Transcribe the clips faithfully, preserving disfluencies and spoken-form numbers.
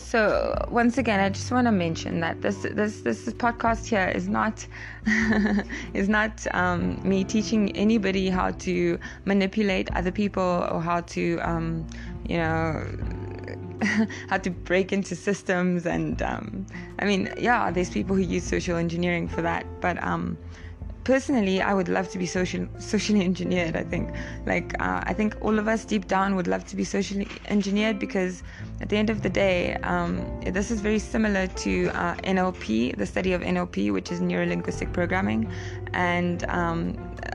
So once again, I just want to mention that this this this podcast here is not is not um, me teaching anybody how to manipulate other people or how to um, you know how to break into systems. And um, I mean, yeah, there's people who use social engineering for that, but um, personally, I would love to be social, socially engineered. I think, like, uh, I think all of us deep down would love to be socially engineered, because at the end of the day, um, this is very similar to uh, N L P, the study of N L P, which is neuro-linguistic programming, and um,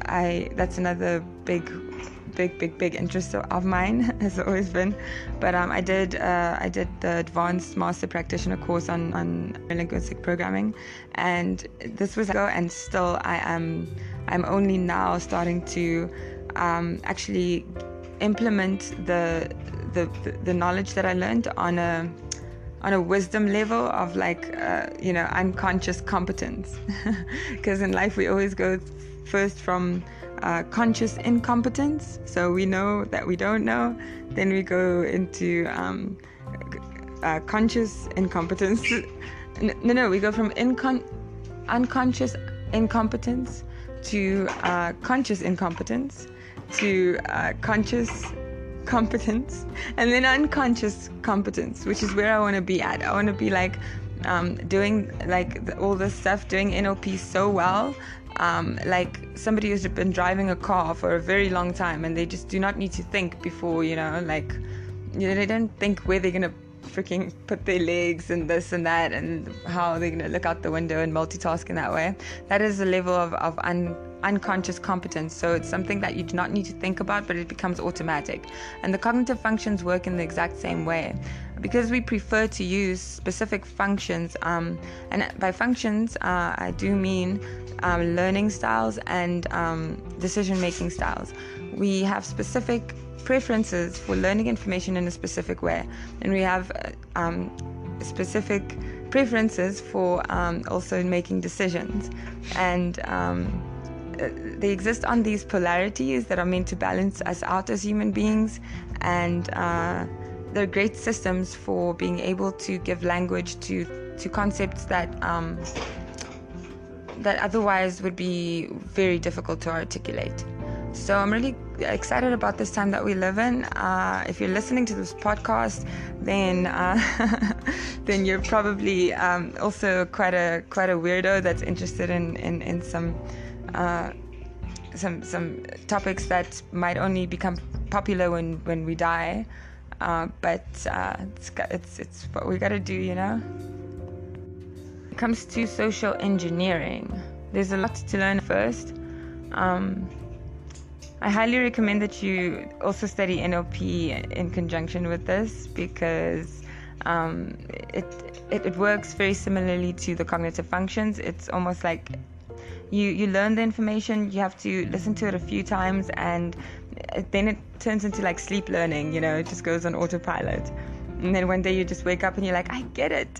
I that's another big. big big big interest of mine has always been. But um, I did uh, I did the advanced master practitioner course on, on linguistic programming, and this was ago, and still I am I'm only now starting to um, actually implement the, the the knowledge that I learned on a on a wisdom level of like uh, you know unconscious competence, because in life we always go first from Uh, conscious incompetence, so we know that we don't know, then we go into um, uh, conscious incompetence. No, no, we go from incon- unconscious incompetence to uh, conscious incompetence to uh, conscious competence, and then unconscious competence, which is where I want to be at. I want to be like um, doing like the, all this stuff, doing N L P so well. Um, like somebody who's been driving a car for a very long time, and they just do not need to think before, you know, like, you know, they don't think where they're going to freaking put their legs and this and that, and how they're going to look out the window and multitask in that way. That is a level of, of un, unconscious competence. So it's something that you do not need to think about, but it becomes automatic. And the cognitive functions work in the exact same way. Because we prefer to use specific functions, um, and by functions, uh, I do mean um, learning styles and um, decision-making styles. We have specific preferences for learning information in a specific way, and we have uh, um, specific preferences for um, also making decisions. And um, they exist on these polarities that are meant to balance us out as human beings, and uh, they're great systems for being able to give language to, to concepts that um, that otherwise would be very difficult to articulate. So I'm really excited about this time that we live in. Uh, if you're listening to this podcast, then uh, then you're probably um, also quite a quite a weirdo that's interested in in, in some uh, some some topics that might only become popular when, when we die. Uh, but uh, it's, it's it's what we gotta do, you know. When it comes to social engineering, there's a lot to learn first. Um, I highly recommend that you also study N L P in conjunction with this, because um, it, it it works very similarly to the cognitive functions. It's almost like you you learn the information, you have to listen to it a few times, and then it turns into like sleep learning, you know, it just goes on autopilot. And then one day you just wake up and you're like, I get it.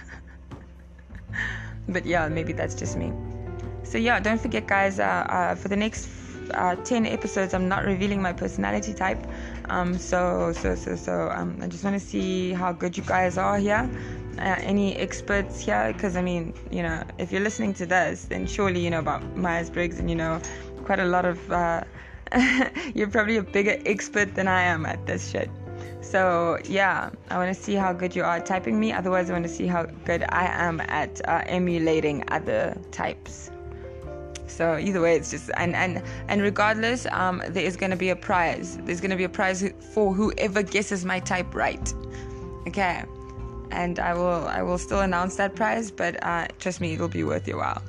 But yeah, maybe that's just me. So yeah, don't forget, guys, uh, uh, for the next uh, ten episodes, I'm not revealing my personality type. Um, so, so, so, so, um, I just want to see how good you guys are here. Uh, any experts here? Because, I mean, you know, if you're listening to this, then surely you know about Myers-Briggs, and you know quite a lot of... Uh, you're probably a bigger expert than I am at this shit. So yeah, I want to see how good you are at typing me. Otherwise, I want to see how good I am at uh, emulating other types. So either way, it's just and and and regardless, um, there is going to be a prize. There's going to be a prize for whoever guesses my type right. Okay, and I will I will still announce that prize, but uh, trust me, it'll be worth your while.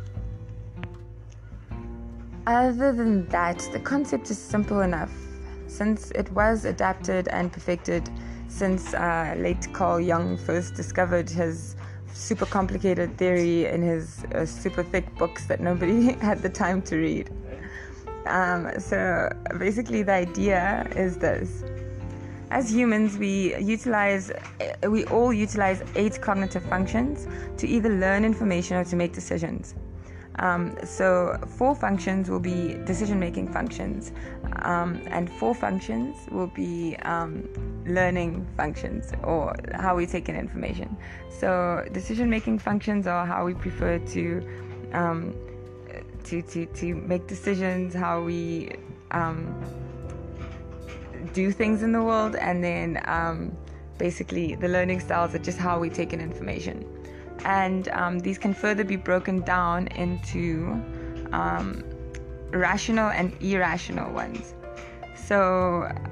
Other than that, the concept is simple enough, since it was adapted and perfected since uh, late Carl Jung first discovered his super complicated theory in his uh, super thick books that nobody had the time to read. Um, so basically the idea is this. As humans, we utilize, we all utilize eight cognitive functions to either learn information or to make decisions. Um, so four functions will be decision-making functions, um, and four functions will be um, learning functions, or how we take in information. So decision-making functions are how we prefer to um, to, to to make decisions, how we um, do things in the world, and then um, basically the learning styles are just how we take in information. And um, these can further be broken down into um, rational and irrational ones. So